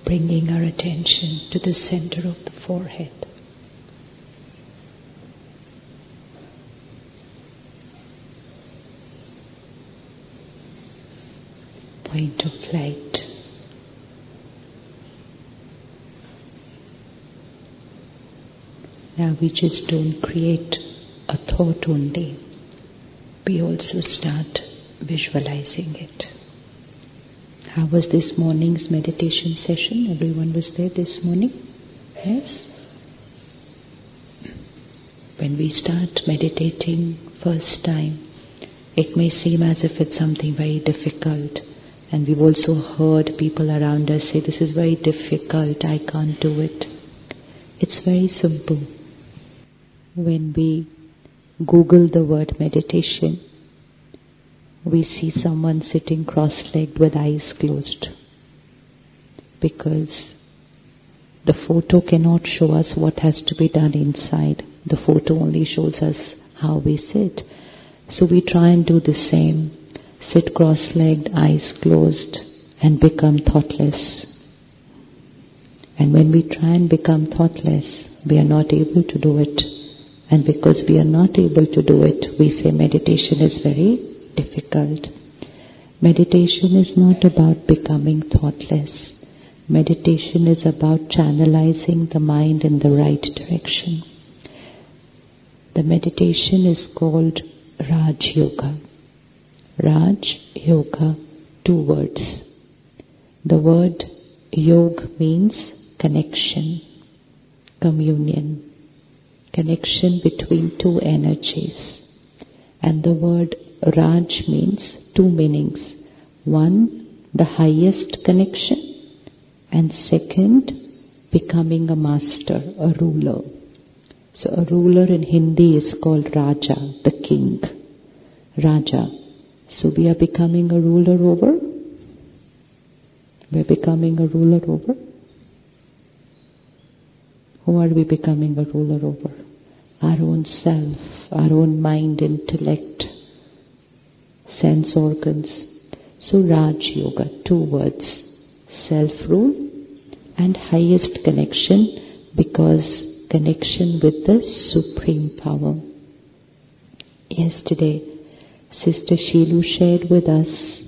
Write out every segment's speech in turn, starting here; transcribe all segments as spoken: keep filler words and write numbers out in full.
bringing our attention to the center of the forehead. Point of light. Now we just don't create a thought only. We also start visualizing it. How was this morning's meditation session? Everyone was there this morning? Yes? When we start meditating first time, it may seem as if it's something very difficult. And we've also heard people around us say, this is very difficult, I can't do it. It's very simple. When we Google the word meditation, we see someone sitting cross-legged with eyes closed. Because the photo cannot show us what has to be done inside. The photo only shows us how we sit. So we try and do the same. Sit cross-legged, eyes closed, and become thoughtless. And when we try and become thoughtless, we are not able to do it. And because we are not able to do it, we say meditation is very difficult. Meditation is not about becoming thoughtless. Meditation is about channelizing the mind in the right direction. The meditation is called Raj Yoga. Raj Yoga, two words. The word Yog means connection, communion, connection between two energies. And the word Raj means two meanings. One, the highest connection, and second, becoming a master, a ruler. So a ruler in Hindi is called Raja, the king. Raja. So we are becoming a ruler over? We're becoming a ruler over? Who are we becoming a ruler over? Our own self, our own mind, intellect, sense organs. So Raj Yoga, two words, self-rule and highest connection, because connection with the Supreme Power. Yesterday, Sister Sheelu shared with us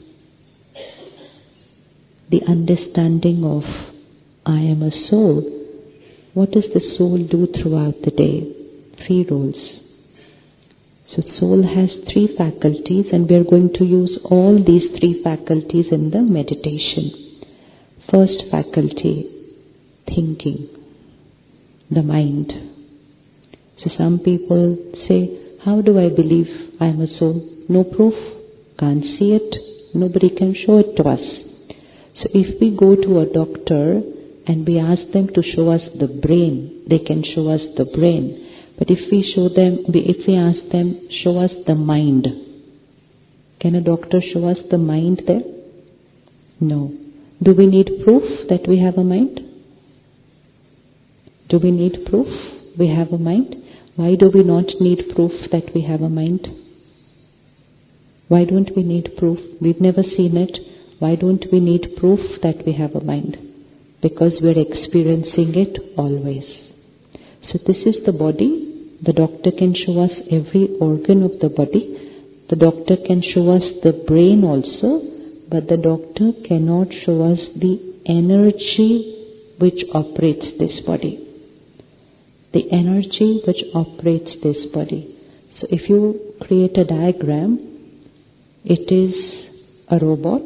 the understanding of I am a soul. What does the soul do throughout the day? Three roles. So soul has three faculties, and we are going to use all these three faculties in the meditation. First faculty, thinking, the mind. So some people say, how do I believe I am a soul? No proof, can't see it, nobody can show it to us. So if we go to a doctor and we ask them to show us the brain, they can show us the brain. But if we show them, if we ask them, show us the mind, can a doctor show us the mind there? No. Do we need proof that we have a mind? Do we need proof we have a mind? Why do we not need proof that we have a mind? Why don't we need proof? We've never seen it. Why don't we need proof that we have a mind? Because we're experiencing it always. So this is the body. The doctor can show us every organ of the body. The doctor can show us the brain also, but the doctor cannot show us the energy which operates this body. The energy which operates this body. So if you create a diagram, it is a robot.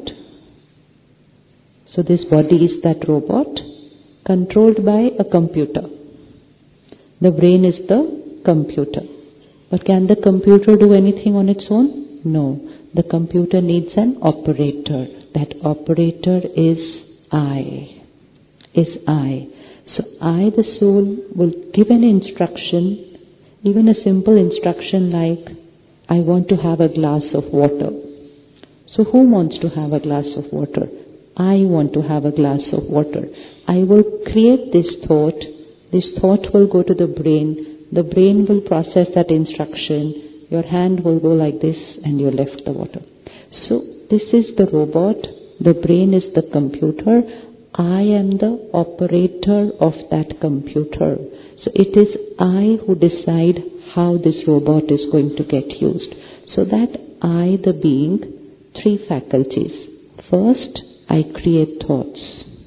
So this body is that robot controlled by a computer. The brain is the computer. But can the computer do anything on its own? No. The computer needs an operator. That operator is I. Is I. So I, the soul, will give an instruction, even a simple instruction like, I want to have a glass of water. So who wants to have a glass of water? I want to have a glass of water. I will create this thought. This thought will go to the brain. The brain will process that instruction. Your hand will go like this and you lift the water. So this is the robot. The brain is the computer. I am the operator of that computer. So it is I who decide how this robot is going to get used. So that I, the being, three faculties. First, I create thoughts.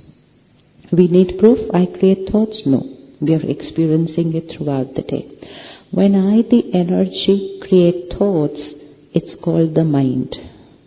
We need proof I create thoughts? No. We are experiencing it throughout the day. When I, the energy, create thoughts, it's called the mind.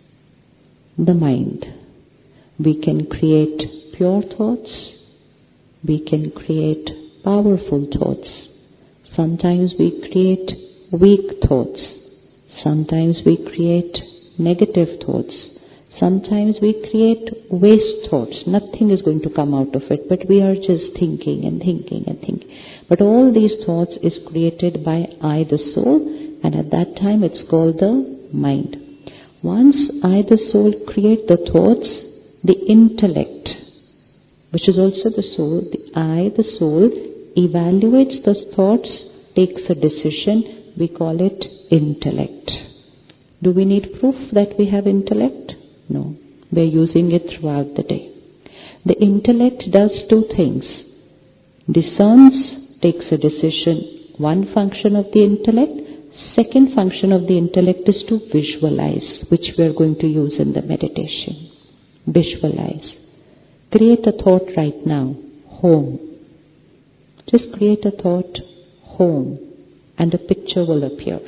The mind. We can create pure thoughts. We can create powerful thoughts. Sometimes we create weak thoughts. Sometimes we create negative thoughts. Sometimes we create waste thoughts. Nothing is going to come out of it, but we are just thinking and thinking and thinking. But all these thoughts is created by I, the soul, and at that time it's called the mind. Once I, the soul, create the thoughts, the intellect, which is also the soul, the I, the soul, evaluates those thoughts, takes a decision. We call it intellect. Do we need proof that we have intellect? No. We are using it throughout the day. The intellect does two things. Discerns, takes a decision. One function of the intellect. Second function of the intellect is to visualize, which we are going to use in the meditation. Visualize. Create a thought right now. Home. Just create a thought. Home. And a picture will appear.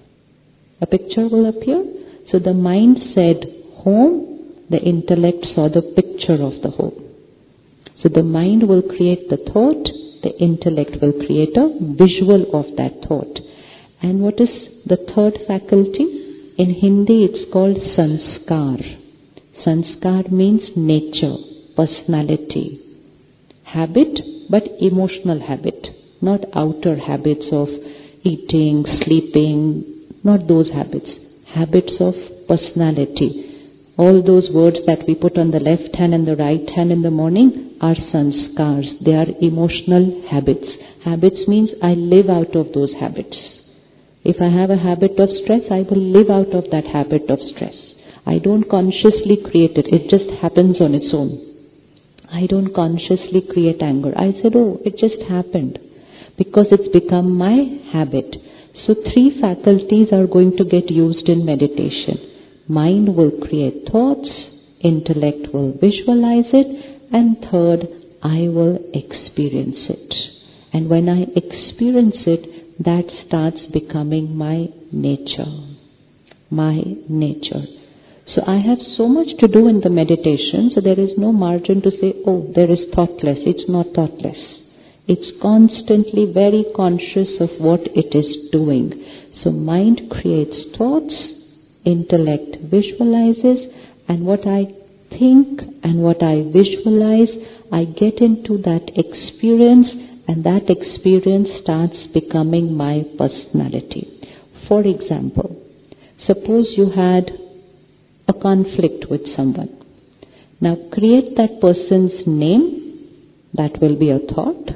A picture will appear. So the mind said home, the intellect saw the picture of the home. So the mind will create the thought, the intellect will create a visual of that thought. And what is the third faculty? In Hindi it's called sanskar. Sanskar means nature, personality, habit, but emotional habit, not outer habits of eating, sleeping, not those habits. Habits of personality. All those words that we put on the left hand and the right hand in the morning are sanskars. They are emotional habits. Habits means I live out of those habits. If I have a habit of stress, I will live out of that habit of stress. I don't consciously create it. It just happens on its own. I don't consciously create anger. I said, oh, it just happened. Because it's become my habit. So three faculties are going to get used in meditation. Mind will create thoughts, intellect will visualize it, and third, I will experience it. And when I experience it, that starts becoming my nature. My nature. So I have so much to do in the meditation, so there is no margin to say, oh, there is thoughtless. It's not thoughtless. It's constantly very conscious of what it is doing. So mind creates thoughts, intellect visualizes, and what I think and what I visualize, I get into that experience, and that experience starts becoming my personality. For example, suppose you had a conflict with someone. Now create that person's name, that will be a thought.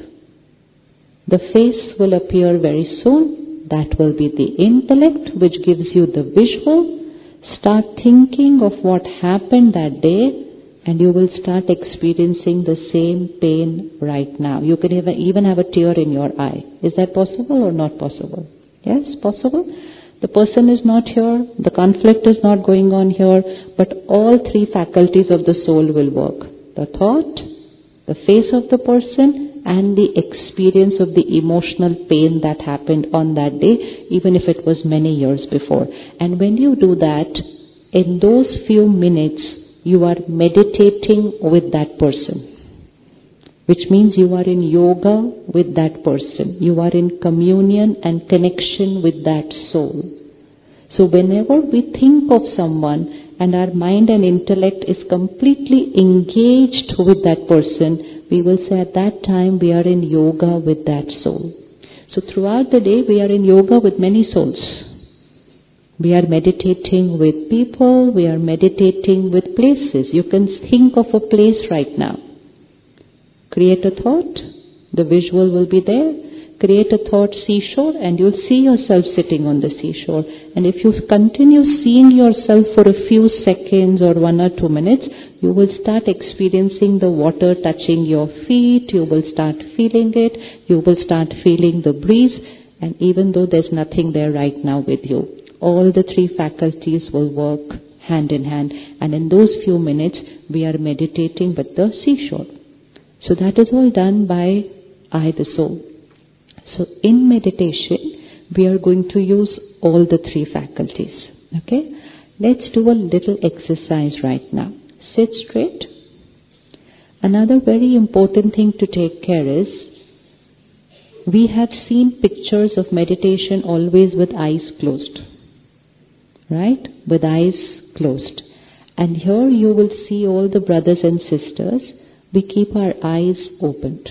The face will appear very soon, that will be the intellect which gives you the visual. Start thinking of what happened that day and you will start experiencing the same pain right now. You can even have a tear in your eye. Is that possible or not possible? Yes, possible. The person is not here, the conflict is not going on here, but all three faculties of the soul will work. The thought, the face of the person, and the experience of the emotional pain that happened on that day, even if it was many years before. And when you do that, in those few minutes, you are meditating with that person. Which means you are in yoga with that person. You are in communion and connection with that soul. So whenever we think of someone and our mind and intellect is completely engaged with that person, we will say at that time we are in yoga with that soul. So throughout the day we are in yoga with many souls. We are meditating with people, we are meditating with places. You can think of a place right now. Create a thought, the visual will be there. Create a thought seashore and you'll see yourself sitting on the seashore. And if you continue seeing yourself for a few seconds or one or two minutes, you will start experiencing the water touching your feet, you will start feeling it, you will start feeling the breeze, and even though there's nothing there right now with you, all the three faculties will work hand in hand. And in those few minutes, we are meditating with the seashore. So that is all done by I, the soul. So in meditation, we are going to use all the three faculties. Okay? Let's do a little exercise right now. Sit straight. Another very important thing to take care is, we have seen pictures of meditation always with eyes closed. Right? With eyes closed. And here you will see all the brothers and sisters, we keep our eyes opened.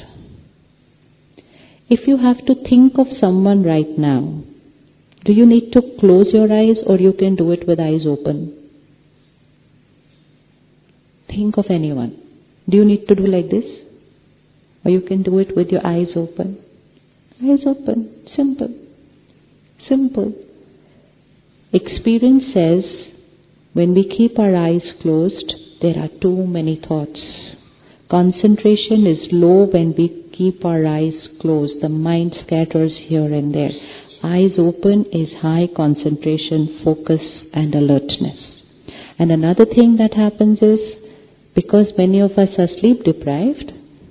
If you have to think of someone right now, do you need to close your eyes or you can do it with eyes open? Think of anyone. Do you need to do like this? Or you can do it with your eyes open? Eyes open. Simple. Simple. Experience says, when we keep our eyes closed, there are too many thoughts. Concentration is low when we keep our eyes closed. The mind scatters here and there. Eyes open is high concentration, focus and alertness. And another thing that happens is, because many of us are sleep deprived,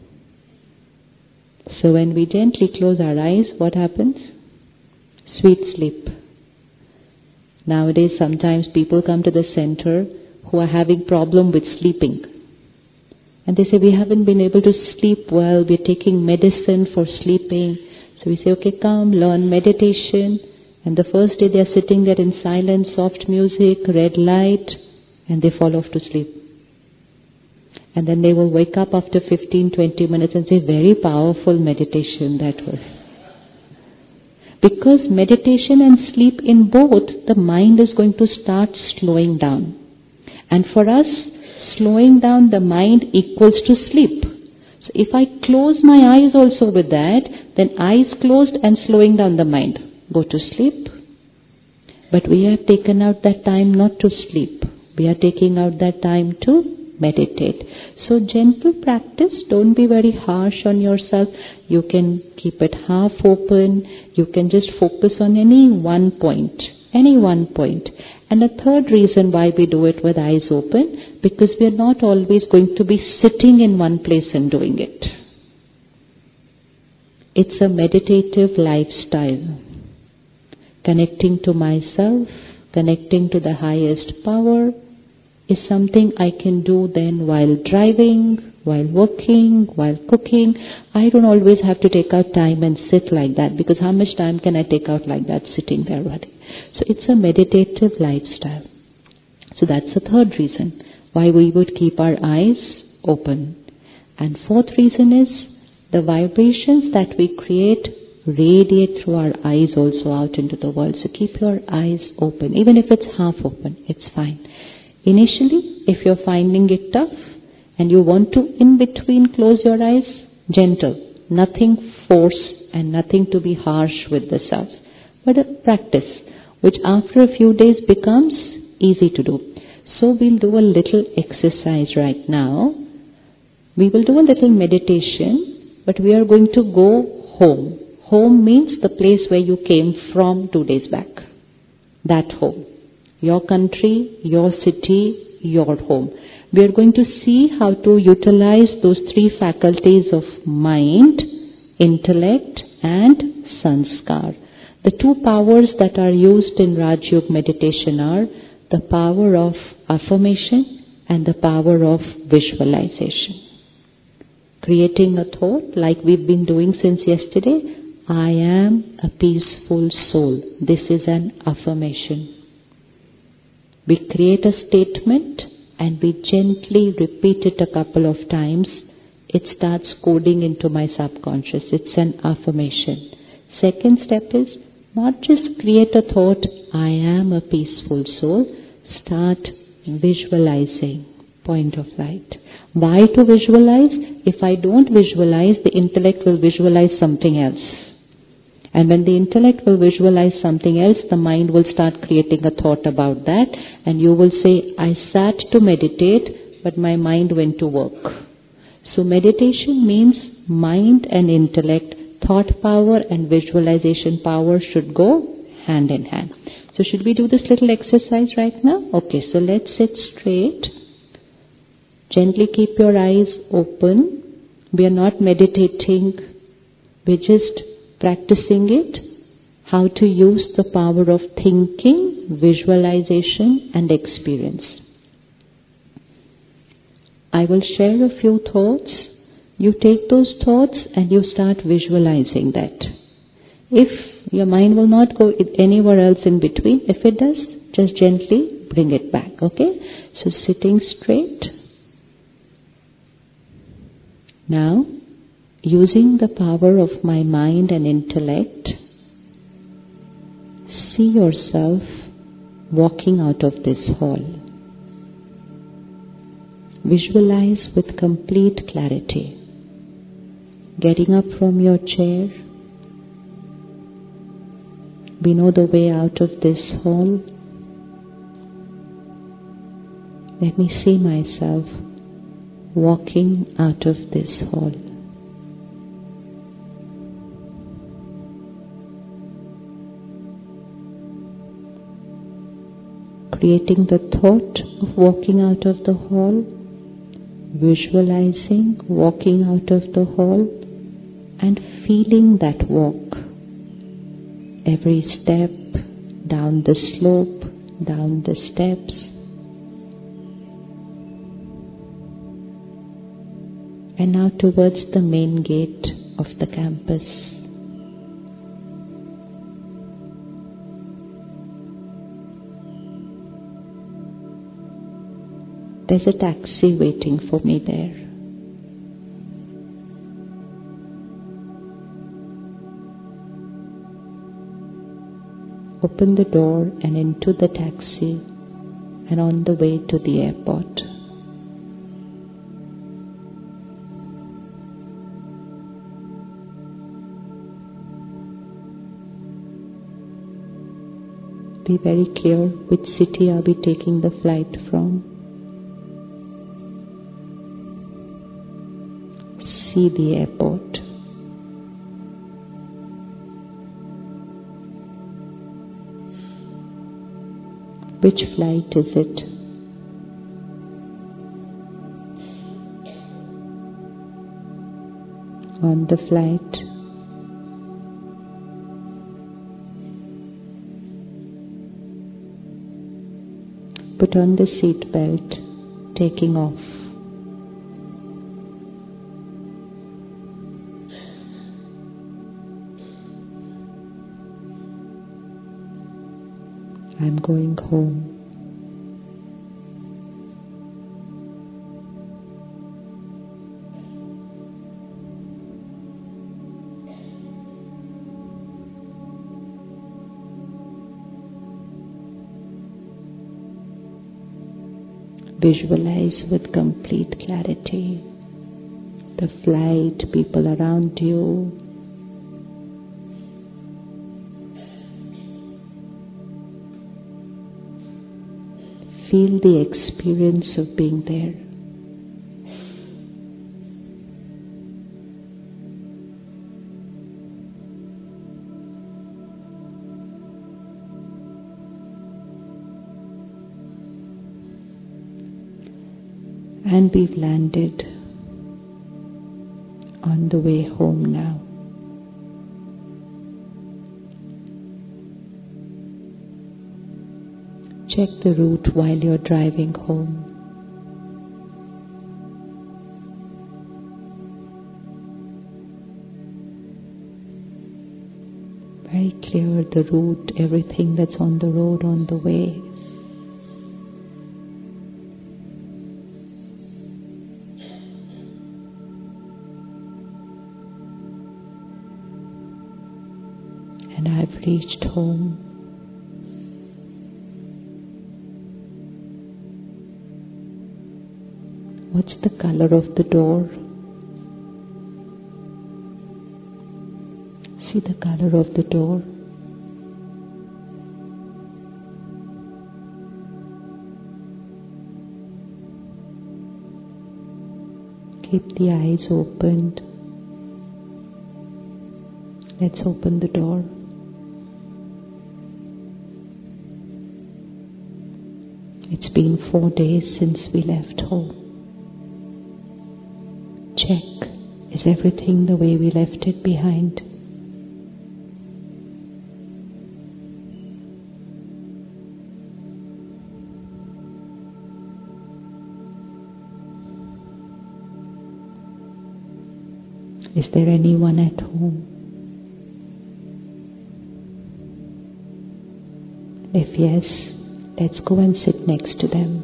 so when we gently close our eyes, what happens? Sweet sleep. Nowadays, sometimes people come to the center who are having problem with sleeping. And they say, we haven't been able to sleep well, we're taking medicine for sleeping. So we say, okay, come, learn meditation. And the first day they're sitting there in silence, soft music, red light, and they fall off to sleep. And then they will wake up after fifteen, twenty minutes and say, very powerful meditation that was. Because meditation and sleep, in both, the mind is going to start slowing down. And for us, slowing down the mind equals to sleep. So if I close my eyes also with that, then eyes closed and slowing down the mind. Go to sleep. But we have taken out that time not to sleep. We are taking out that time to meditate. So gentle practice, don't be very harsh on yourself. You can keep it half open. You can just focus on any one point. Any one point. And a third reason why we do it with eyes open, because we are not always going to be sitting in one place and doing it. It's a meditative lifestyle. Connecting to myself, connecting to the highest power is something I can do then while driving, while working, while cooking. I don't always have to take out time and sit like that, because how much time can I take out like that sitting there already? So it's a meditative lifestyle. So that's the third reason why we would keep our eyes open. And fourth reason is, the vibrations that we create radiate through our eyes also out into the world. So keep your eyes open. Even if it's half open, it's fine. Initially, if you're finding it tough and you want to in between close your eyes, gentle. Nothing force and nothing to be harsh with the self. But a practice which after a few days becomes easy to do. So we'll do a little exercise right now. We will do a little meditation, but we are going to go home. Home means the place where you came from two days back. That home. Your country, your city, your home. We are going to see how to utilize those three faculties of mind, intellect and sanskar. The two powers that are used in Raj Yoga meditation are the power of affirmation and the power of visualization. Creating a thought like we've been doing since yesterday, I am a peaceful soul. This is an affirmation. We create a statement and we gently repeat it a couple of times. It starts coding into my subconscious. It's an affirmation. Second step is not just create a thought, I am a peaceful soul. Start visualizing. Point of light. Why to visualize? If I don't visualize, the intellect will visualize something else. And when the intellect will visualize something else, the mind will start creating a thought about that, and you will say, I sat to meditate, but my mind went to work. So meditation means mind and intellect, thought power and visualization power should go hand in hand. So should we do this little exercise right now? Okay, so let's sit straight. Gently keep your eyes open. We are not meditating, we're just practicing it, how to use the power of thinking, visualization and experience. I will share a few thoughts. You take those thoughts and you start visualizing that. If your mind will not go anywhere else in between, if it does, just gently bring it back, okay? So sitting straight. Now, using the power of my mind and intellect, see yourself walking out of this hall. Visualize with complete clarity, getting up from your chair. We know the way out of this hall. Let me see myself walking out of this hall. Creating the thought of walking out of the hall, visualizing walking out of the hall, and feeling that walk. Every step, down the slope, down the steps. And now towards the main gate of the campus. There's a taxi waiting for me there. Open the door and into the taxi and on the way to the airport. Be very clear which city are we taking the flight from. See the airport. Which flight is it? On the flight, put on the seat belt, taking off. I'm going home. Visualize with complete clarity the flight, people around you. Feel the experience of being there. And we've landed on the way home now. Check the route while you're driving home. Very clear the route, everything that's on the road on the way. And I've reached home. What's the color of the door? See the color of the door. Keep the eyes opened. Let's open the door. It's been four days since we left home. Check, is everything the way we left it behind? Is there anyone at home? If yes, let's go and sit next to them.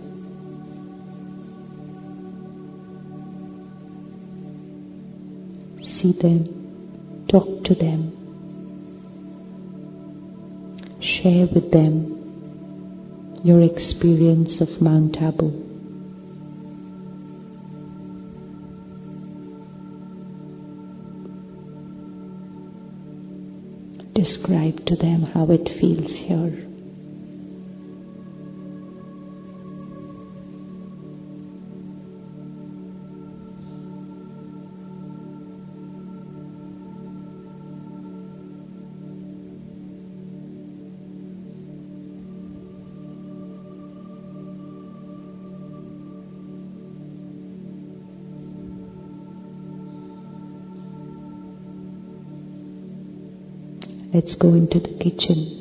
See them, talk to them, share with them your experience of Mount Abu. Describe to them how it feels here. Let's go into the kitchen.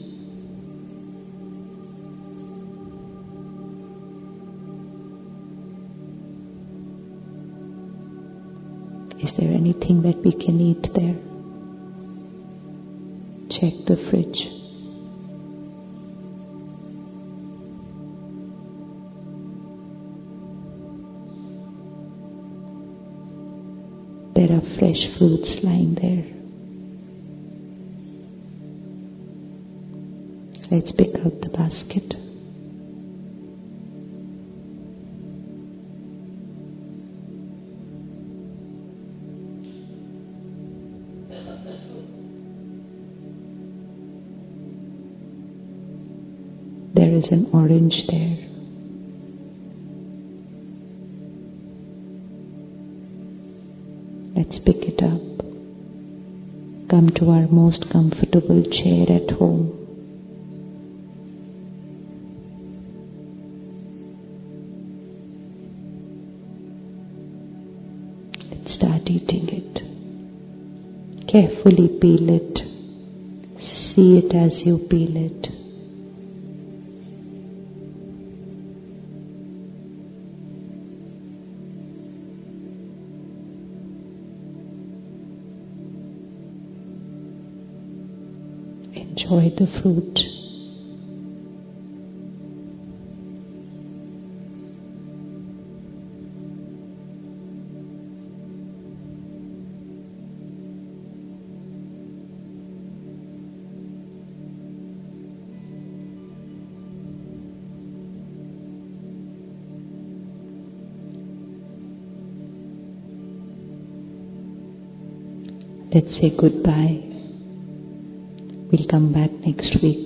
Is there anything that we can eat there? Check the fridge. There are fresh fruits lying there. Let's pick out the basket. There is an orange there. Let's pick it up. Come to our most comfortable chair at home. Start eating it. Carefully peel it. See it as you peel it. Enjoy the fruit. Let's say goodbye. We'll come back next week.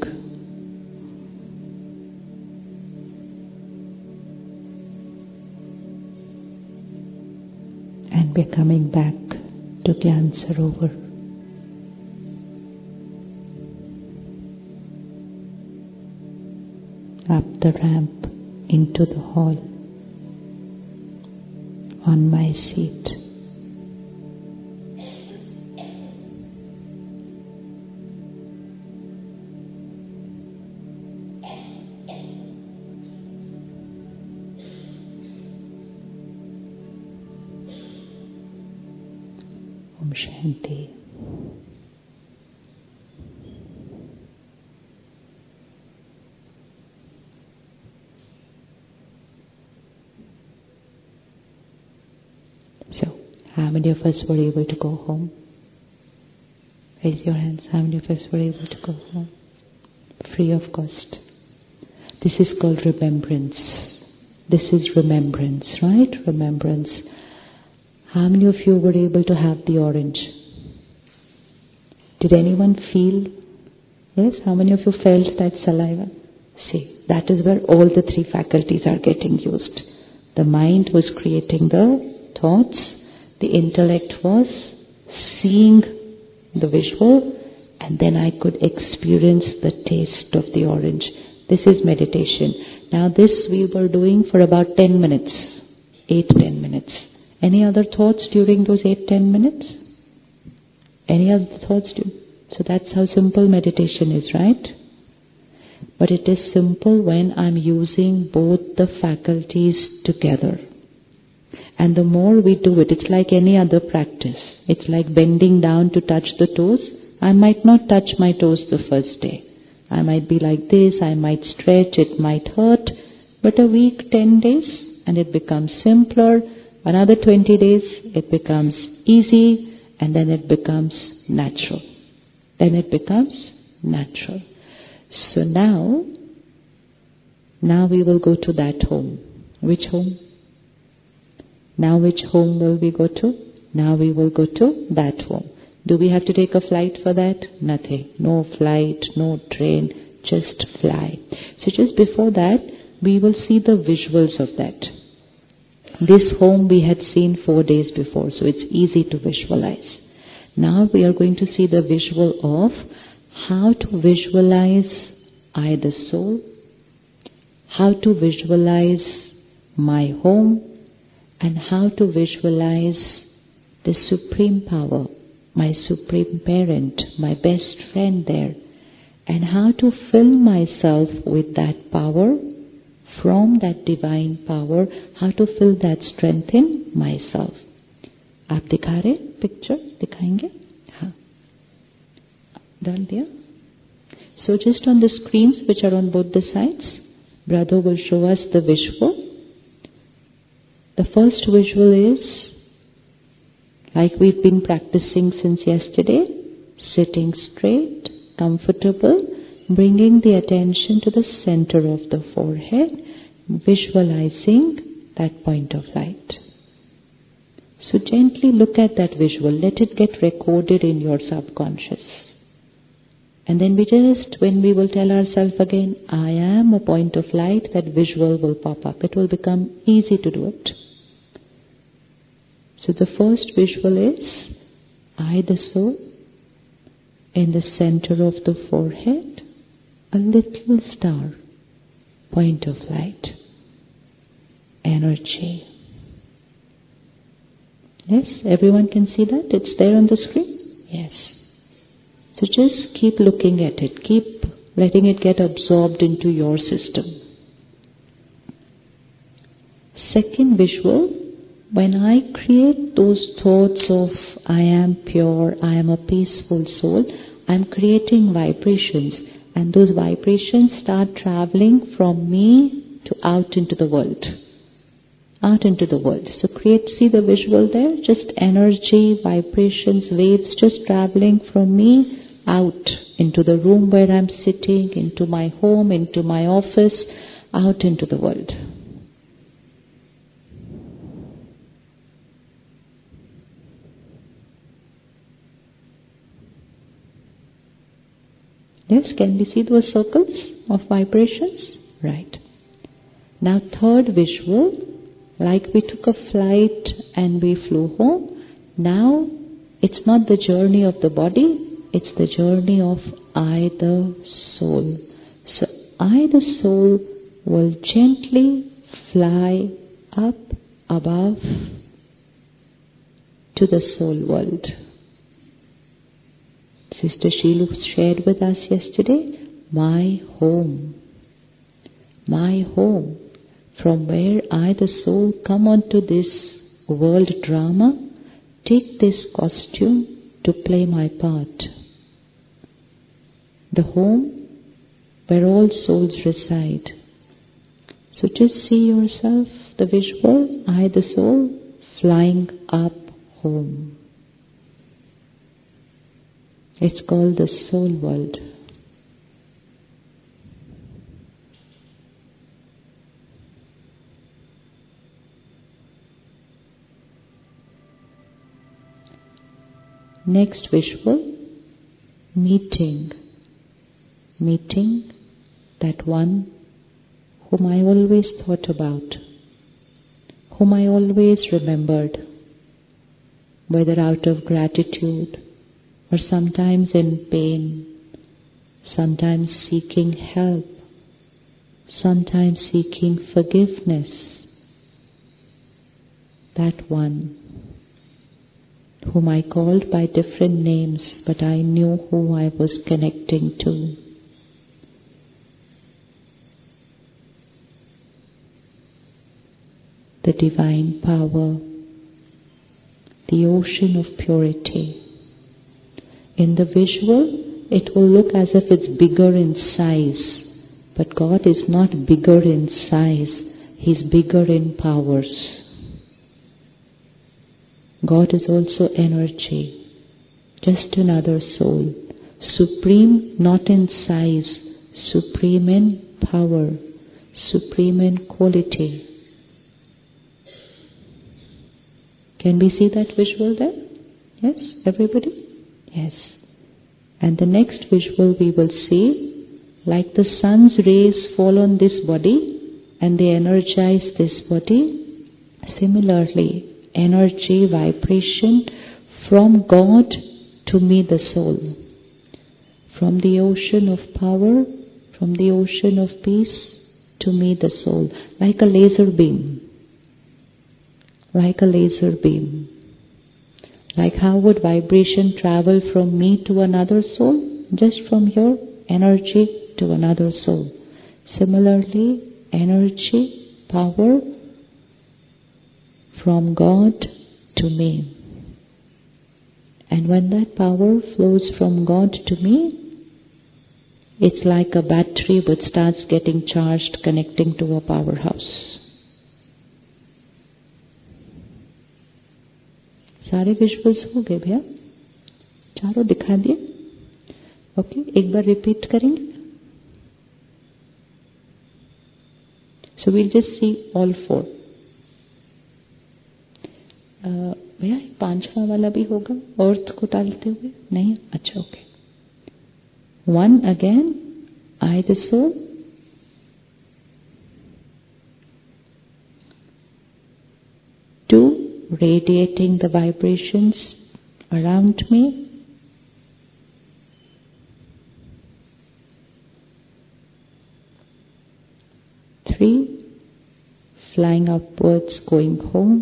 And we're coming back to Gyan Sarovar. Up the ramp into the hall. On my seat. Om Shanti. So, how many of us were able to go home? Raise your hands. How many of us were able to go home? Free of cost. This is called remembrance. This is remembrance, right? Remembrance. How many of you were able to have the orange? Did anyone feel? Yes, how many of you felt that saliva? See, that is where all the three faculties are getting used. The mind was creating the thoughts, the intellect was seeing the visual, and then I could experience the taste of the orange. This is meditation. Now this we were doing for about ten minutes, eight to ten minutes. Any other thoughts during those eight to ten minutes? Any other thoughts? Do? So that's how simple meditation is, right? But it is simple when I'm using both the faculties together. And the more we do it, it's like any other practice. It's like bending down to touch the toes. I might not touch my toes the first day. I might be like this, I might stretch, it might hurt. But a week, ten days, and it becomes simpler. Another twenty days, it becomes easy, and then it becomes natural. Then it becomes natural. So now, now we will go to that home. Which home? Now which home will we go to? Now we will go to that home. Do we have to take a flight for that? Nothing. No flight, no train, just fly. So just before that, we will see the visuals of that. This home we had seen four days before, so it's easy to visualize. Now we are going to see the visual of how to visualize I the soul, how to visualize my home, and how to visualize the supreme power, my supreme parent, my best friend there, and how to fill myself with that power, from that divine power, how to fill that strength in myself. आप दिखा रहे picture? दिखाएंगे? हाँ. डाल दिया? So just on the screens which are on both the sides, brother will show us the visual. The first visual is, like we've been practicing since yesterday, sitting straight, comfortable, bringing the attention to the center of the forehead, visualizing that point of light. So gently look at that visual, let it get recorded in your subconscious. And then we just, when we will tell ourselves again, I am a point of light, that visual will pop up. It will become easy to do it. So the first visual is, I the soul, in the center of the forehead, a little star, point of light, energy. Yes, everyone can see that? It's there on the screen? Yes. So just keep looking at it, keep letting it get absorbed into your system. Second visual, when I create those thoughts of I am pure, I am a peaceful soul, I am creating vibrations, and those vibrations start traveling from me to out into the world. Out into the world. So create, see the visual there? Just energy, vibrations, waves just traveling from me out into the room where I'm sitting, into my home, into my office, out into the world. Yes, can we see those circles of vibrations? Right. Now third visual, like we took a flight and we flew home, now it's not the journey of the body, it's the journey of I the soul. So I the soul will gently fly up above to the soul world. Sister Sheelu shared with us yesterday, my home. My home. From where I the soul come onto this world drama, take this costume to play my part. The home where all souls reside. So just see yourself, the visual, I the soul, flying up home. It's called the soul world. Next visual, meeting, meeting that one whom I always thought about, whom I always remembered, whether out of gratitude or sometimes in pain, sometimes seeking help, sometimes seeking forgiveness. That one whom I called by different names, but I knew who I was connecting to. The divine power, the ocean of purity. In the visual, it will look as if it's bigger in size, but God is not bigger in size, He's bigger in powers. God is also energy, just another soul, supreme not in size, supreme in power, supreme in quality. Can we see that visual there? Yes, everybody? Yes. And the next visual we will see, like the sun's rays fall on this body and they energize this body. Similarly, energy, vibration from God to me, the soul. From the ocean of power, from the ocean of peace to me, the soul. Like a laser beam. Like a laser beam. Like how would vibration travel from me to another soul? Just from your energy to another soul. Similarly, energy, power from God to me. And when that power flows from God to me, it's like a battery which starts getting charged, connecting to a powerhouse. सारे visuals हो गए भैया, चारों दिखा दिए. Okay, एक बार repeat करेंगे. So we'll just see all four. भैया पांचवा वाला भी होगा अर्थ को डालते हुए? नहीं? अच्छा, okay. One again, I the soul. Two, radiating the vibrations around me. Three, flying upwards, going home.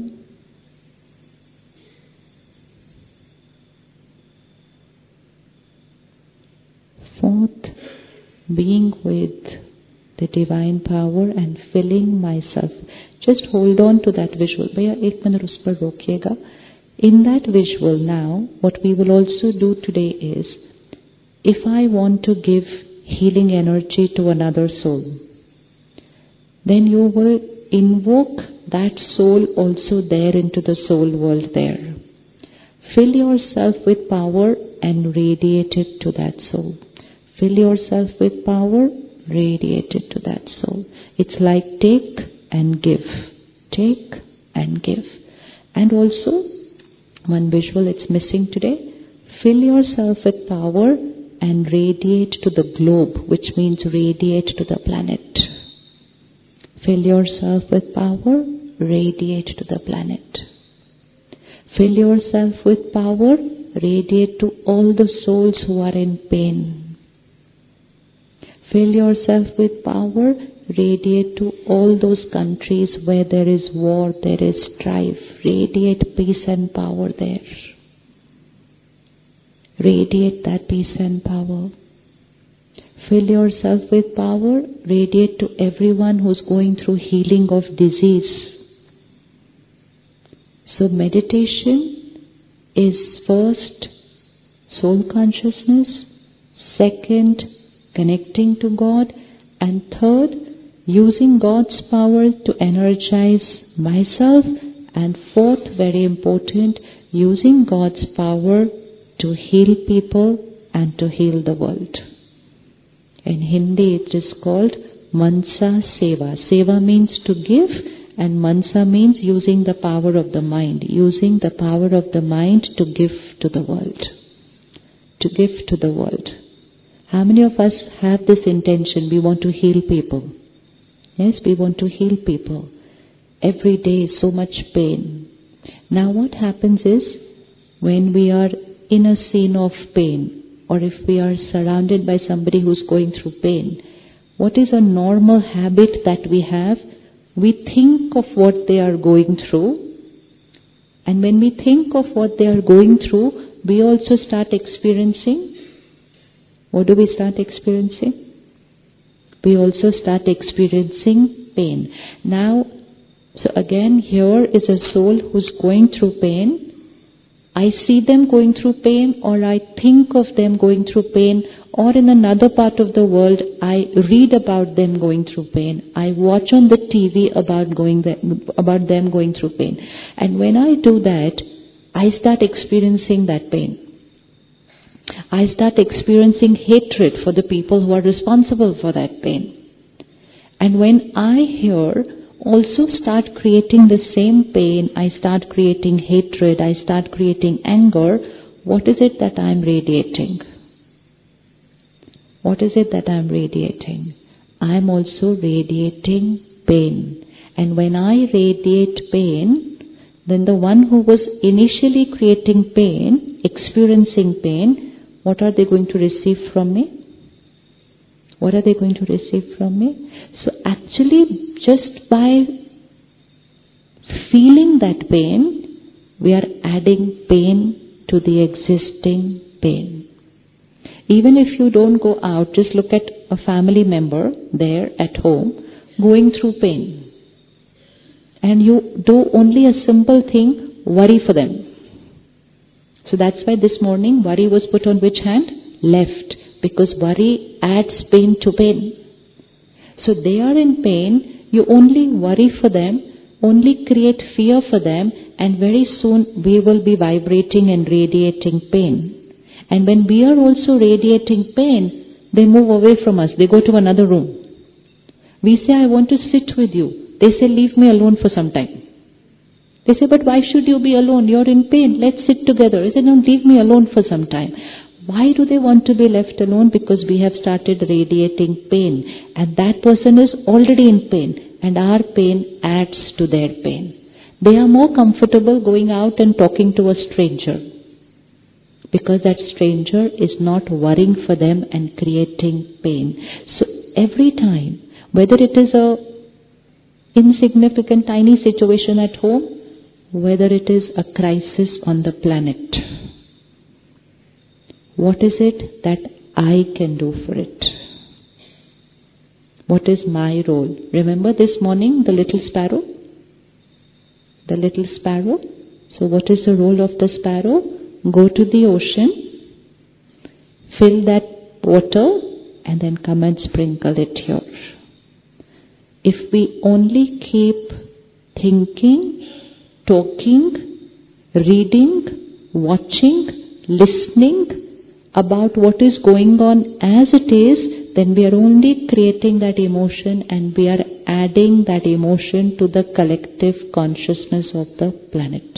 Fourth, being with the divine power and filling myself. Just hold on to that visual. Bhaiya, ek minute us par rokiega. In that visual now, what we will also do today is, if I want to give healing energy to another soul, then you will invoke that soul also there into the soul world there. Fill yourself with power and radiate it to that soul. Fill yourself with power, radiate it to that soul. It's like take and give. Take and give. And also, one visual it's missing today. Fill yourself with power and radiate to the globe, which means radiate to the planet. Fill yourself with power, radiate to the planet. Fill yourself with power, radiate to all the souls who are in pain. Fill yourself with power, radiate to all those countries where there is war, there is strife. Radiate peace and power there. Radiate that peace and power. Fill yourself with power, radiate to everyone who's going through healing of disease. So meditation is first soul consciousness, second connecting to God, and third using God's power to energize myself, and fourth, very important, using God's power to heal people and to heal the world. In Hindi it is called Mansa Seva. Seva means to give, and Mansa means using the power of the mind, using the power of the mind to give to the world, to give to the world. How many of us have this intention? We want to heal people. Yes, we want to heal people. Every day, so much pain. Now what happens is, when we are in a scene of pain, or if we are surrounded by somebody who's going through pain, what is a normal habit that we have? We think of what they are going through, and when we think of what they are going through, we also start experiencing. What do we start experiencing? We also start experiencing pain. Now, so again, here is a soul who's going through pain. I see them going through pain, or I think of them going through pain, or in another part of the world, I read about them going through pain. I watch on the T V about going the, about them going through pain. And when I do that, I start experiencing that pain. I start experiencing hatred for the people who are responsible for that pain. And when I here also start creating the same pain, I start creating hatred, I start creating anger, what is it that I am radiating? What is it that I am radiating? I am also radiating pain. And when I radiate pain, then the one who was initially creating pain, experiencing pain, what are they going to receive from me? What are they going to receive from me? So actually, just by feeling that pain, we are adding pain to the existing pain. Even if you don't go out, just look at a family member there at home going through pain. And you do only a simple thing, worry for them. So that's why this morning worry was put on which hand? Left. Because worry adds pain to pain. So they are in pain, you only worry for them, only create fear for them, and very soon we will be vibrating and radiating pain. And when we are also radiating pain, they move away from us, they go to another room. We say, I want to sit with you. They say, leave me alone for some time. They say, but why should you be alone? You're in pain, let's sit together. I say, no, leave me alone for some time. Why do they want to be left alone? Because we have started radiating pain. And that person is already in pain. And our pain adds to their pain. They are more comfortable going out and talking to a stranger. Because that stranger is not worrying for them and creating pain. So every time, whether it is a insignificant tiny situation at home, whether it is a crisis on the planet, what is it that I can do for it? What is my role? Remember this morning, the little sparrow? The little sparrow. So what is the role of the sparrow? Go to the ocean, fill that water, and then come and sprinkle it here. If we only keep thinking, talking, reading, watching, listening about what is going on as it is, then we are only creating that emotion and we are adding that emotion to the collective consciousness of the planet.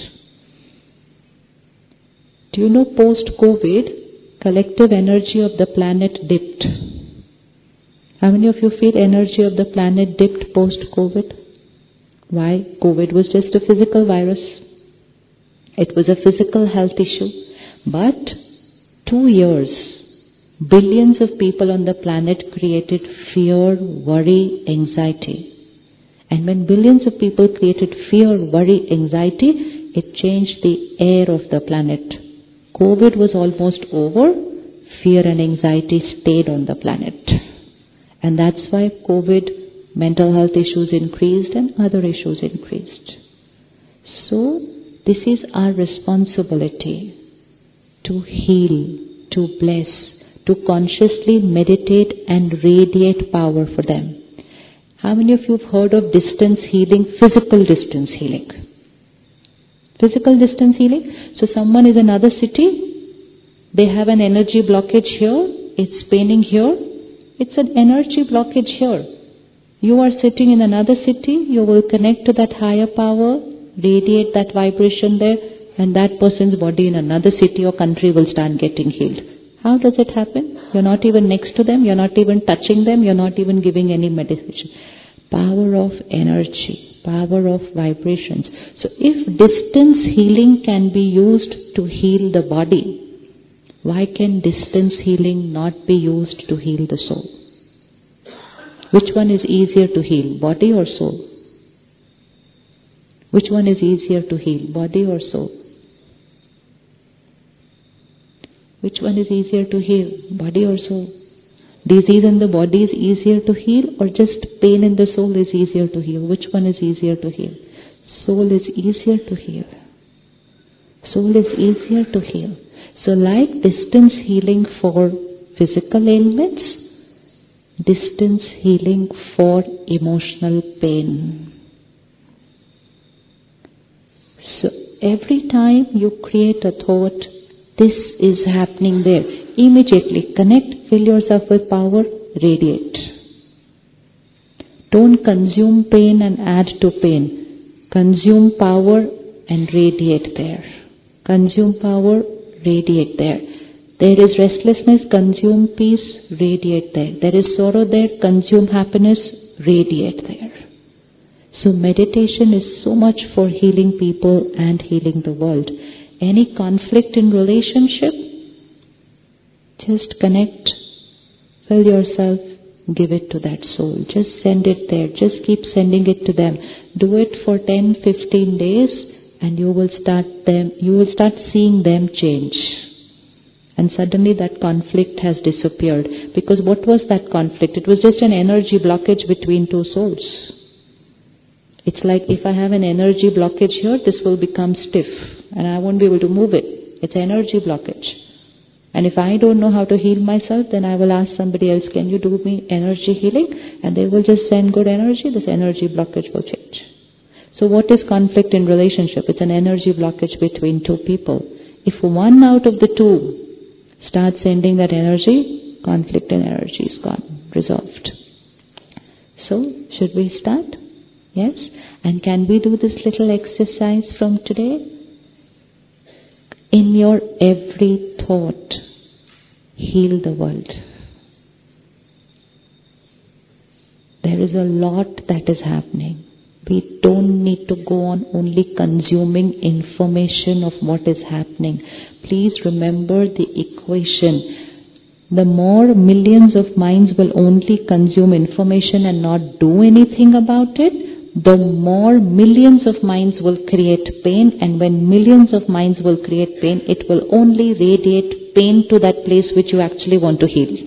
Do you know, post-COVID, collective energy of the planet dipped. How many of you feel energy of the planet dipped post-COVID? Why? COVID was just a physical virus. It was a physical health issue. But two years, billions of people on the planet created fear, worry, anxiety. And when billions of people created fear, worry, anxiety, it changed the air of the planet. COVID was almost over, fear and anxiety stayed on the planet. And that's why COVID, mental health issues increased and other issues increased. So, this is our responsibility to heal, to bless, to consciously meditate and radiate power for them. How many of you have heard of distance healing, physical distance healing? Physical distance healing. So someone is in another city, they have an energy blockage here, it's paining here, it's an energy blockage here. You are sitting in another city, you will connect to that higher power, radiate that vibration there, and that person's body in another city or country will start getting healed. How does it happen? You're not even next to them, you're not even touching them, you're not even giving any meditation. Power of energy, power of vibrations. So if distance healing can be used to heal the body, why can distance healing not be used to heal the soul? Which one is easier to heal, body or soul? Which one is easier to heal, body or soul? Which one is easier to heal, body or soul? Disease in the body is easier to heal, or just pain in the soul is easier to heal? Which one is easier to heal? Soul is easier to heal. Soul is easier to heal. So like distance healing for physical ailments, distance healing for emotional pain. So every time you create a thought, this is happening there, immediately connect, fill yourself with power, radiate. Don't consume pain and add to pain. Consume power and radiate there. Consume power, radiate there. There is restlessness, consume peace, radiate there. There is sorrow there, consume happiness, radiate there. So meditation is so much for healing people and healing the world. Any conflict in relationship, just connect, fill yourself, give it to that soul. Just send it there. Just keep sending it to them. Do it for ten, fifteen days and you will start them, you will start seeing them change. And suddenly that conflict has disappeared. Because what was that conflict? It was just an energy blockage between two souls. It's like if I have an energy blockage here, this will become stiff and I won't be able to move it. It's energy blockage. And if I don't know how to heal myself, then I will ask somebody else, can you do me energy healing? And they will just send good energy, this energy blockage will change. So what is conflict in relationship? It's an energy blockage between two people. If one out of the two starts sending that energy, conflict and energy is gone, resolved. So, should we start? Yes? And can we do this little exercise from today? In your every thought, heal the world. There is a lot that is happening. We don't need to go on only consuming information of what is happening. Please remember the equation. The more millions of minds will only consume information and not do anything about it, the more millions of minds will create pain, and when millions of minds will create pain, it will only radiate pain to that place which you actually want to heal.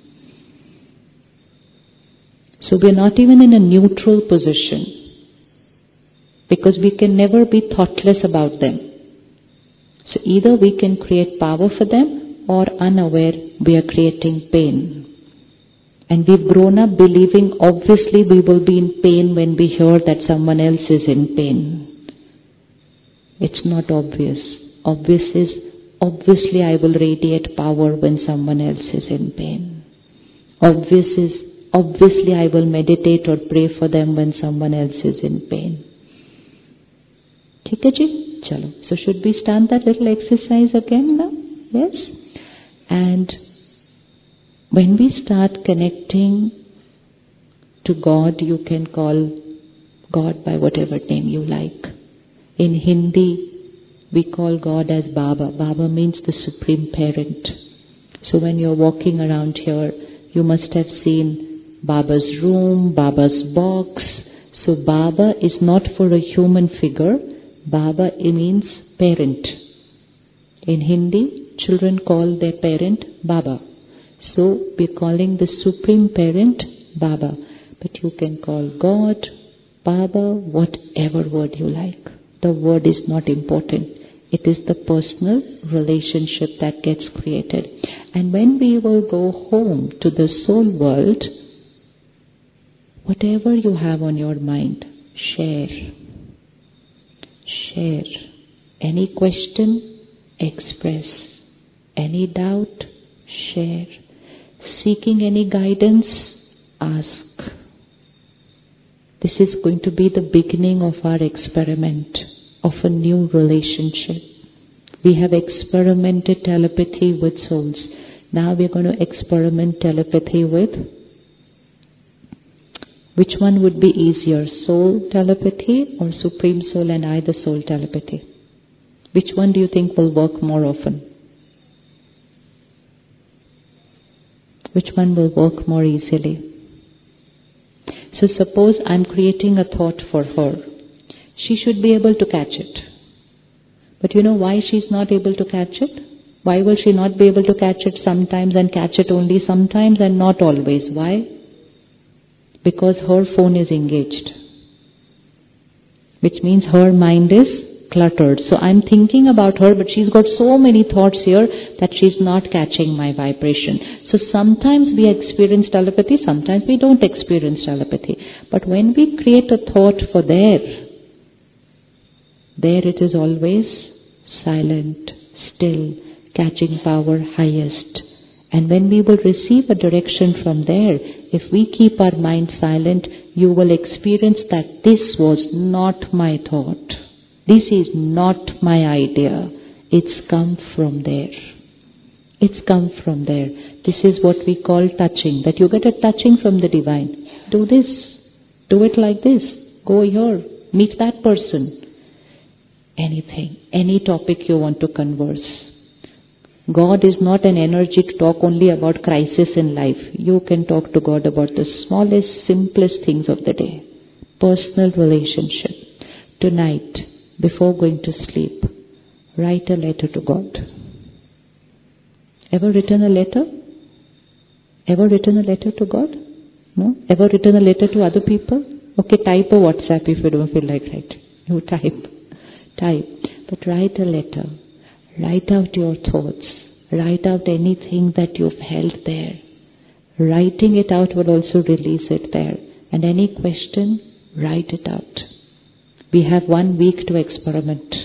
So we are not even in a neutral position, because we can never be thoughtless about them. So either we can create power for them, or unaware we are creating pain. And we've grown up believing obviously we will be in pain when we hear that someone else is in pain. It's not obvious. Obvious is, obviously I will radiate power when someone else is in pain. Obvious is, obviously I will meditate or pray for them when someone else is in pain. ठीक है जी? चलो. So should we start that little exercise again now? Yes? And when we start connecting to God, you can call God by whatever name you like. In Hindi, we call God as Baba. Baba means the Supreme Parent. So when you're walking around here, you must have seen Baba's room, Baba's box. So Baba is not for a human figure. Baba means parent. In Hindi, children call their parent Baba. So we're calling the Supreme Parent Baba. But you can call God, Baba, whatever word you like. The word is not important. It is the personal relationship that gets created. And when we will go home to the soul world, whatever you have on your mind, share. Share. Any question, express. Any doubt, share. Seeking any guidance, ask. This is going to be the beginning of our experiment of a new relationship. We have experimented telepathy with souls. Now we're going to experiment telepathy with. Which one would be easier, soul telepathy or Supreme Soul and I, the soul telepathy? Which one do you think will work more often? Which one will work more easily? So suppose I'm creating a thought for her. She should be able to catch it. But you know why she's not able to catch it? Why will she not be able to catch it sometimes and catch it only sometimes and not always? Why? Because her phone is engaged. Which means her mind is cluttered. So I'm thinking about her, but she's got so many thoughts here that she's not catching my vibration. So sometimes we experience telepathy, sometimes we don't experience telepathy. But when we create a thought for there, there it is always silent, still, catching power highest. And when we will receive a direction from there, if we keep our mind silent, you will experience that this was not my thought. This is not my idea. It's come from there. It's come from there. This is what we call touching. That you get a touching from the divine. Do this. Do it like this. Go here. Meet that person. Anything. Any topic you want to converse. God is not an energy to talk only about crisis in life. You can talk to God about the smallest, simplest things of the day. Personal relationship. Tonight, before going to sleep, write a letter to God. Ever written a letter? Ever written a letter to God? No? Ever written a letter to other people? Okay, type a WhatsApp if you don't feel like writing. You type. Type. But write a letter. Write out your thoughts. Write out anything that you've held there. Writing it out will also release it there. And any question, write it out. We have one week to experiment.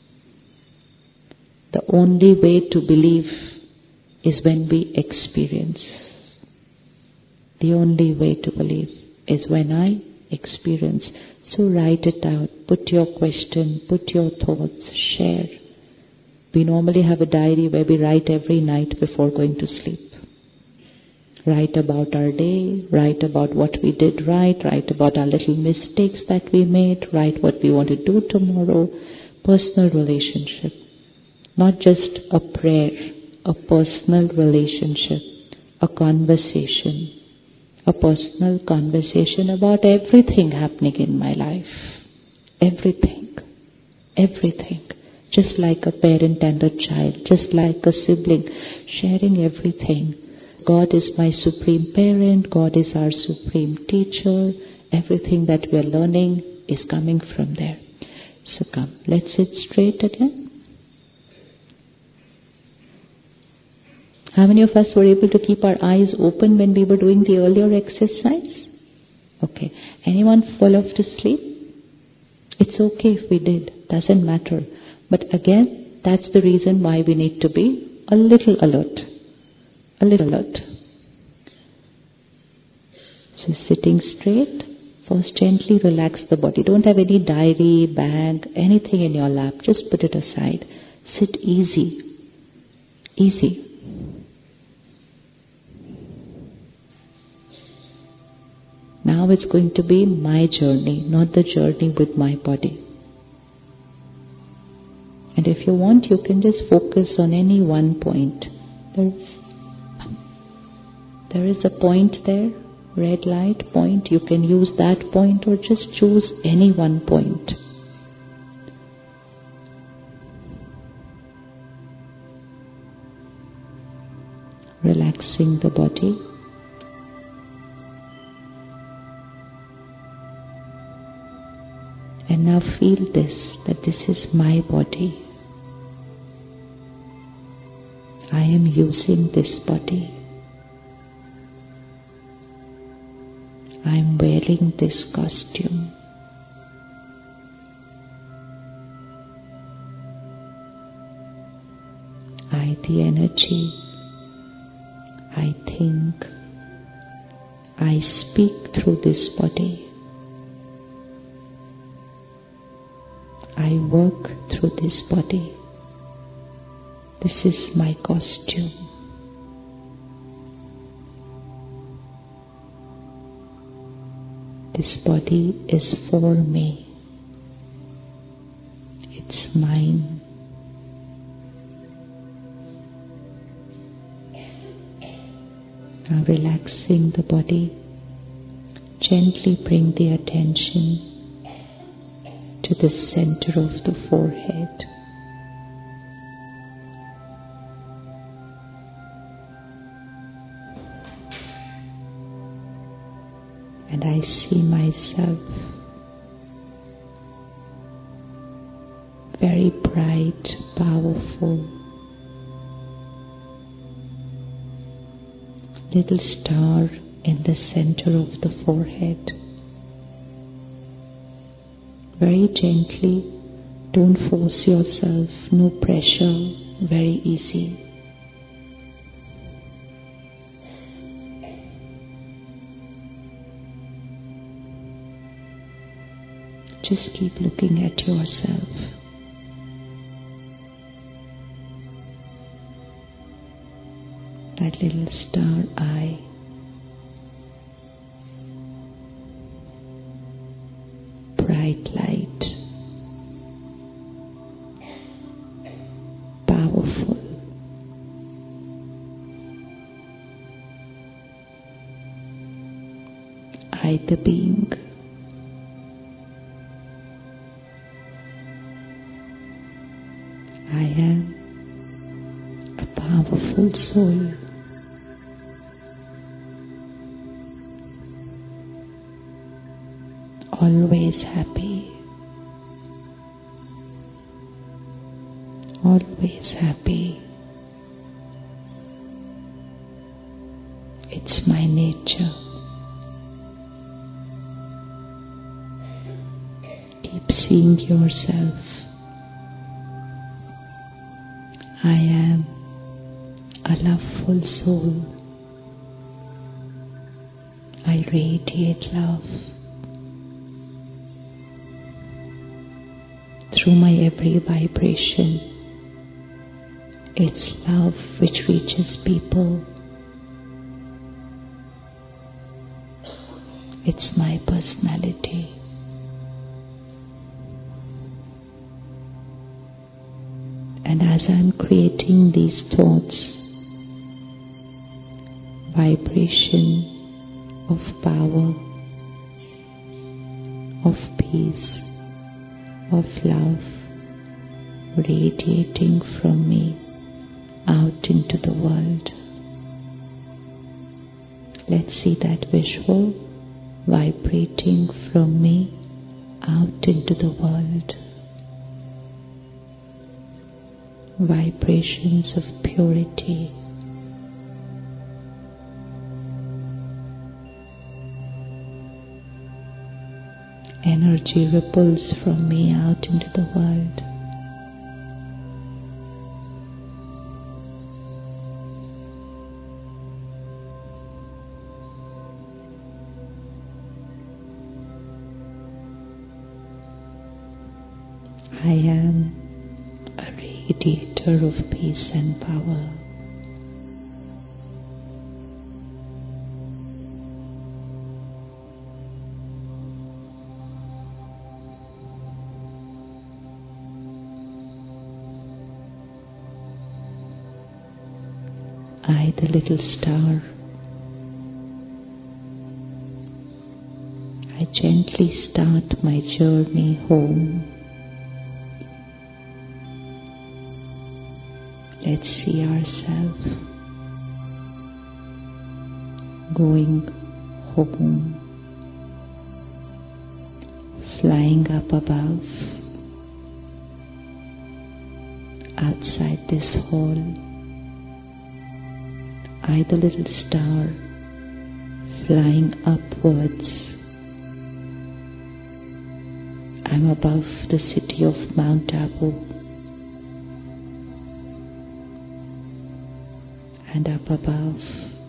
The only way to believe is when we experience. The only way to believe is when I experience. So write it out. Put your question, put your thoughts, share. We normally have a diary where we write every night before going to sleep. Write about our day, write about what we did right, write about our little mistakes that we made, write what we want to do tomorrow. Personal relationship. Not just a prayer, a personal relationship, a conversation. A personal conversation about everything happening in my life. Everything. Everything. Just like a parent and a child, just like a sibling, sharing everything. God is my supreme parent, God is our supreme teacher. Everything that we are learning is coming from there. So come, let's sit straight again. How many of us were able to keep our eyes open when we were doing the earlier exercise? Okay. Anyone fall off to sleep? It's okay if we did. Doesn't matter. But again, that's the reason why we need to be a little alert. A little alert. So sitting straight, first gently relax the body. Don't have any diary, bag, anything in your lap. Just put it aside. Sit easy. Easy. Now it's going to be my journey, not the journey with my body. And if you want, you can just focus on any one point. There's, there is a point there, red light point. You can use that point or just choose any one point. Relaxing the body. And now feel this, that this is my body. I am using this body. I am wearing this costume. I, the energy, I think, I speak through this body. I work through this body. This is my costume. This body is for me. It's mine. Now relaxing the body, gently bring the attention to the center of the forehead. And I see myself very bright, powerful, little star in the center of the forehead. Very gently, don't force yourself, no pressure, very easy. Just keep looking at yourself. That little star eye. Bright light. Powerful. I, the being. I am a powerful soul. Always happy. Always happy. It's my nature. Keep seeing yourself. I am a loveful soul. I radiate love. Through my every vibration, it's love which reaches people. It's my personality. And as I'm creating these thoughts, vibration of power, of peace, of love radiating from me out into the world. Let's see that visual vibrating from me out into the world. Vibrations of purity. Energy ripples from me out into the world. I am a radiator of peace and power. I, the little star, I gently start my journey home. Let's see ourselves going home, flying up above, outside this hall. I, the little star, flying upwards. I'm above the city of Mount Abu. And up above,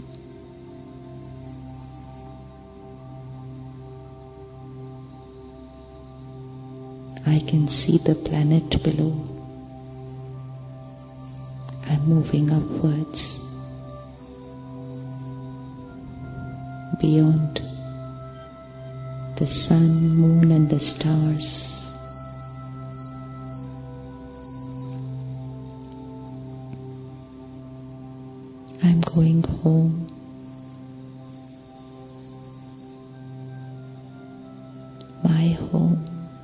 I can see the planet below. I'm moving upwards, beyond the I'm going home. My home.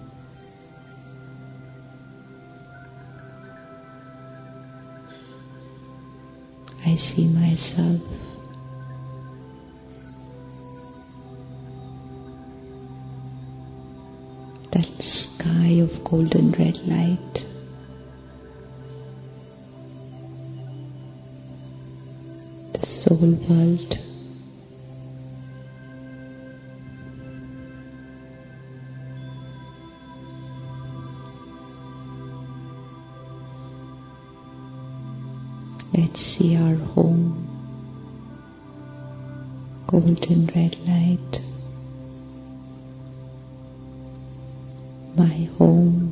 I see myself that sky of golden red light. The soul world. Let's see our home. Golden red light. My home.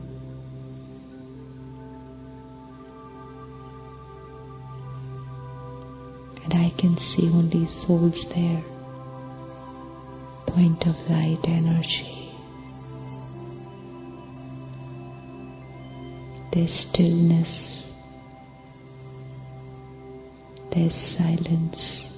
And I can see only souls there. Point of light energy. There's stillness. There's silence.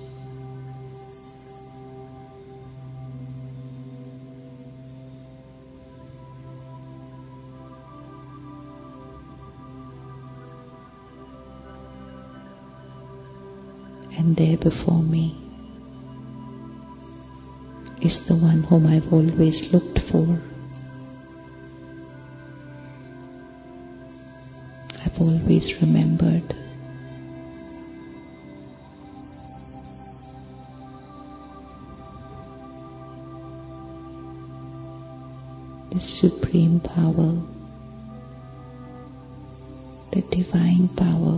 And there before me is the one whom I've always looked for. I've always remembered. The supreme power, the divine power,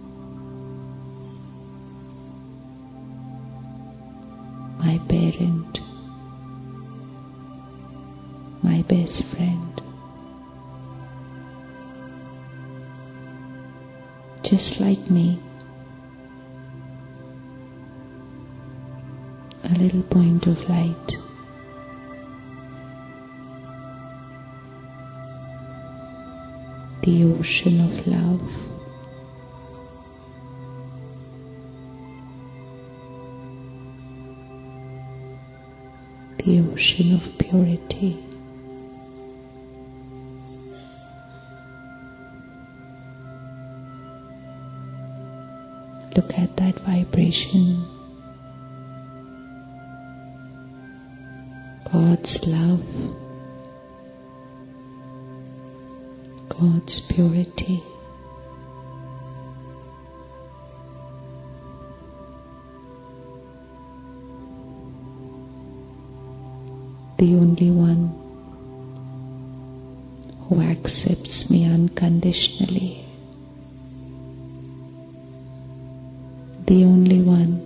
my parent, my best friend, just like me, a little point of light. The ocean of love. The ocean of purity. Look at that vibration. God's love. God's purity. The only one who accepts me unconditionally. The only one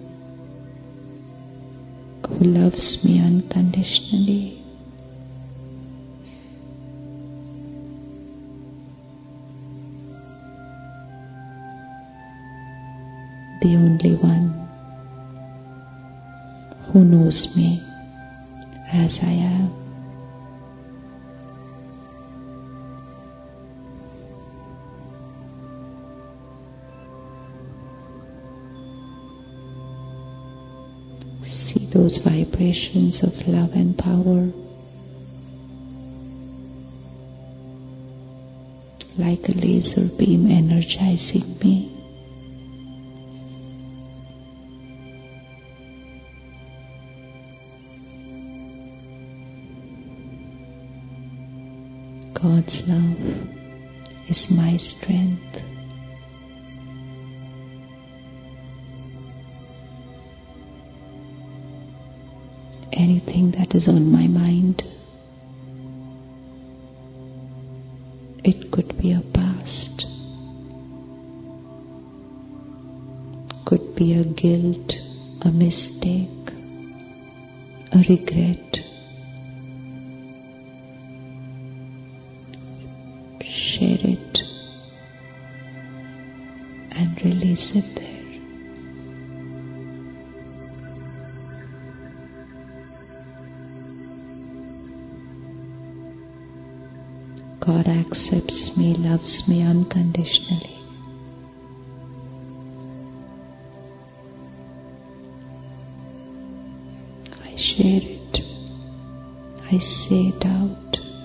who loves me unconditionally. The only one who knows me as I am. See those vibrations of love and power like a laser beam energizing me. God's love is my strength. Anything that is on my mind, it could be a past, could be a guilt, a mistake, a regret. Share it and release it there. God accepts me, loves me unconditionally. share it. I say it out.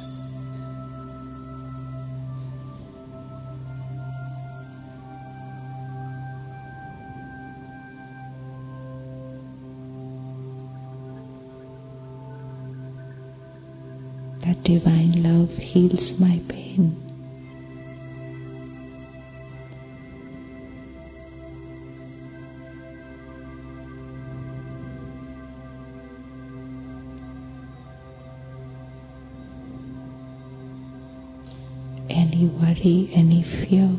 That divine love heals my pain. Any worry, any fear,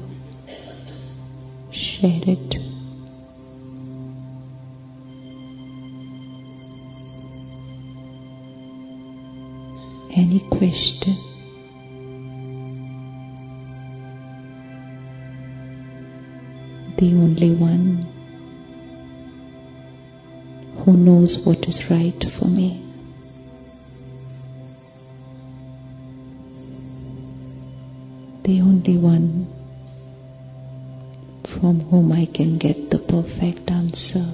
share it. Any question, the only one who knows what is right for me. The only one from whom I can get the perfect answer.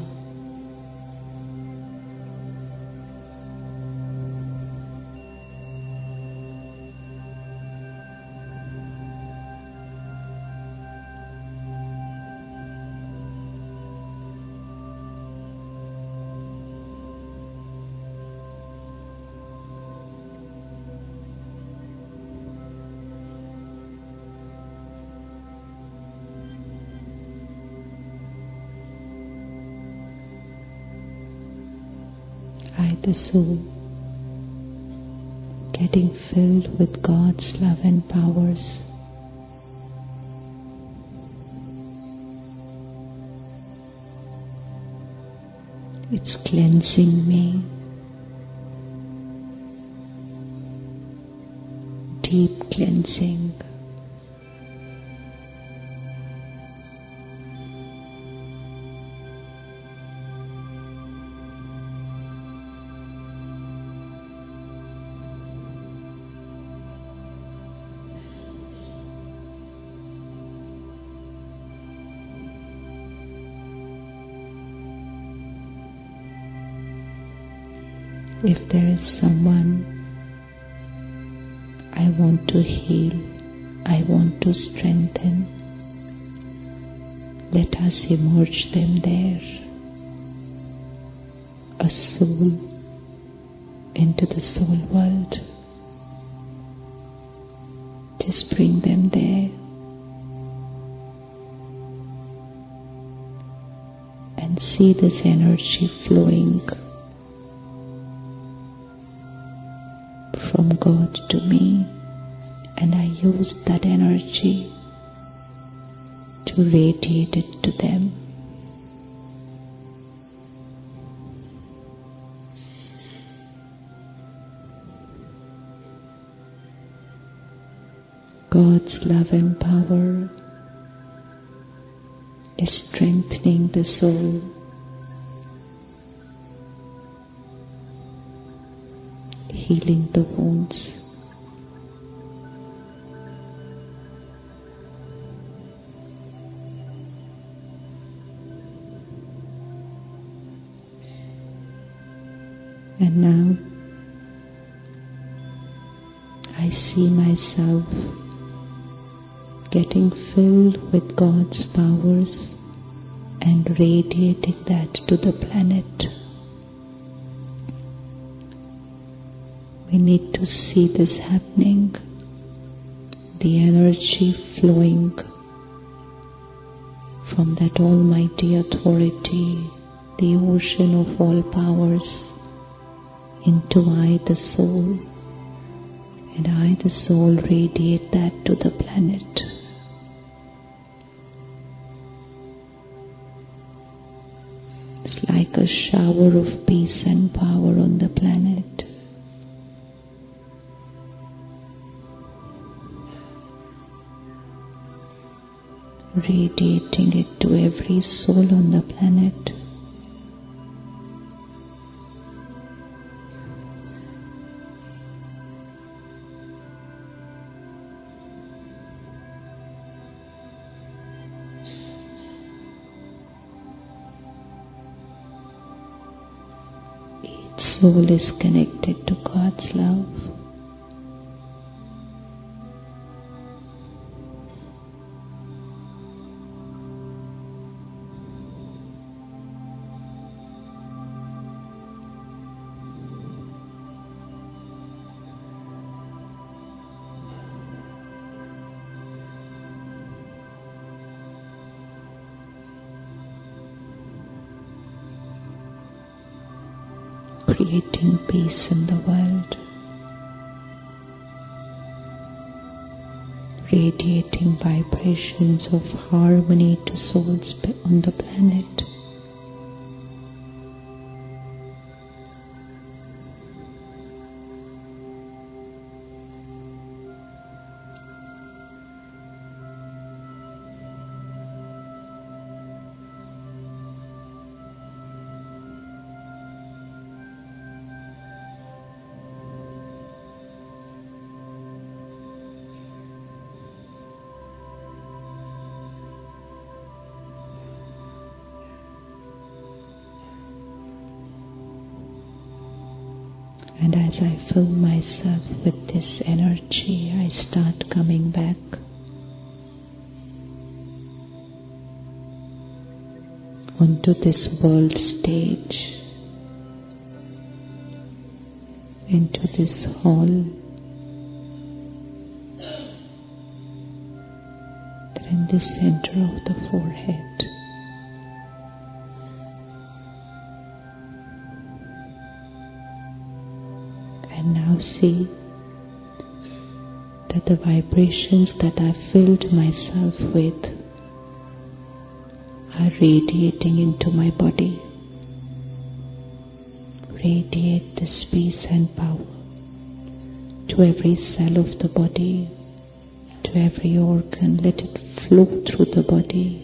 I, the soul, getting filled with God's love and powers, it's cleansing me, deep cleansing. If there is someone I want to heal, I want to strengthen, let us emerge them there. A soul into the soul world. Just bring them there. And see this energy flowing from God to me, and I use that energy to radiate it to them. God's love and power is strengthening the soul, healing the wounds, and now I see myself getting filled with God's powers and radiating that to the planet. We need to see this happening, the energy flowing from that almighty authority, the ocean of all powers, into I, the soul, and I, the soul, radiate that to the planet. It's like a shower of peace and power on the planet. Radiating it to every soul on the planet. soul is connected to God's love. Creating peace in the world, radiating vibrations of harmony to souls on the planet. And as I fill myself with this energy, I start coming back. Onto this world stage, into this hall, that in the center of the forehead. And now see that the vibrations that I filled myself with are radiating into my body. Radiate this peace and power to every cell of the body, to every organ. Let it flow through the body.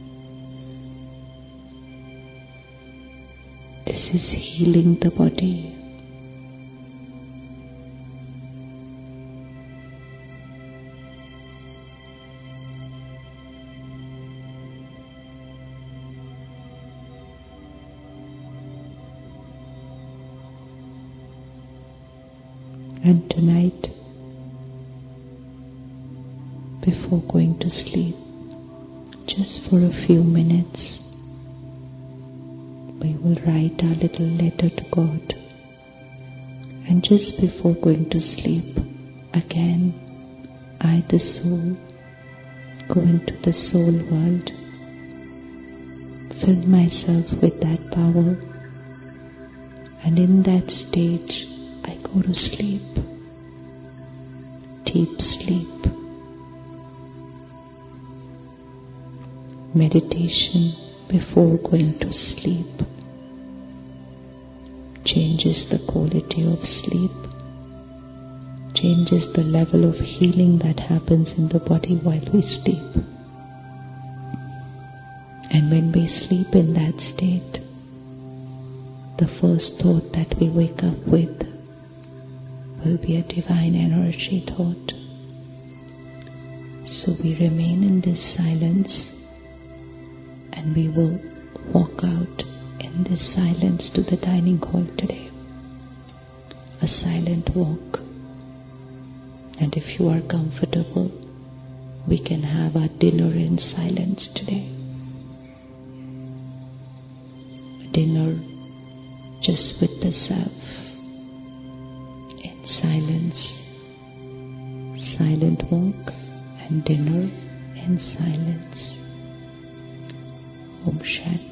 This is healing the body. And tonight, before going to sleep, just for a few minutes, we will write our little letter to God. And just before going to sleep, again, I, the soul, go into the soul world, fill myself with that power, and in that stage, I go to sleep, deep sleep. Meditation before going to sleep changes the quality of sleep, changes the level of healing that happens in the body while we sleep. And when we sleep in that state, the first thought that we wake up with will be a divine energy thought. So we remain in this silence, and we will walk out in this silence to the dining hall today. A silent walk. And if you are comfortable, we can have our dinner in silence today. Dinner just with the self. Silence, silent walk, and dinner in silence. Om Shanti.